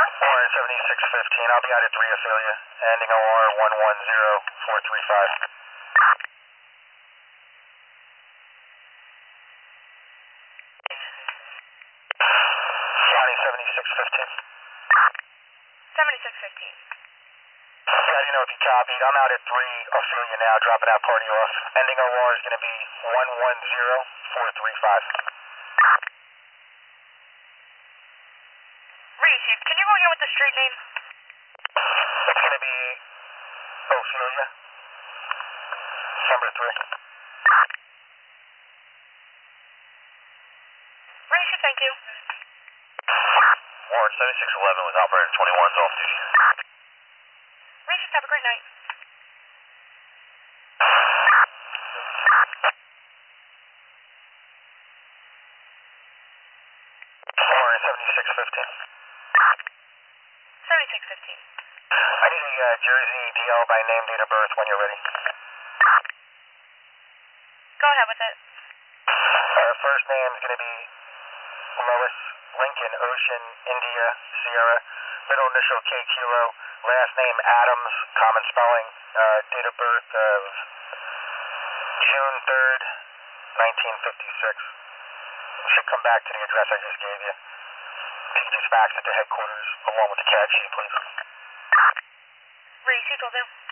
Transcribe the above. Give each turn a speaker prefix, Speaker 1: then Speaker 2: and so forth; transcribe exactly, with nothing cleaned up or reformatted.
Speaker 1: Warren seventy-six fifteen, I'll be out at three Ophelia, ending O R one one zero four three five. Johnny seventy-six fifteen.
Speaker 2: seventy-six fifteen.
Speaker 1: Yeah, I didn't know if you copied. I'm out at three Ophelia now, dropping out party off. Ending O R is going to be one one zero four three five.
Speaker 2: Reese, can you go again with the street name?
Speaker 1: It's going to be Ophelia, number three.
Speaker 2: Reese, thank you.
Speaker 1: Warren seventy-six eleven with operator twenty-one is off duty.
Speaker 2: Reese, have a great night.
Speaker 1: Warren seventy-six fifteen.
Speaker 2: seventy-six fifteen.
Speaker 1: I need a uh, Jersey D L by name, date of birth when you're ready.
Speaker 2: Go ahead with it.
Speaker 1: Uh, first name is going to be Lois Lincoln Ocean India Sierra. Middle initial K Kilo. Last name Adams, common spelling. Uh, date of birth of June third, nineteen fifty-six. Should come back to the address I just gave you. You can just fax it to headquarters along with the CAD sheet, please.
Speaker 2: Reese, will do.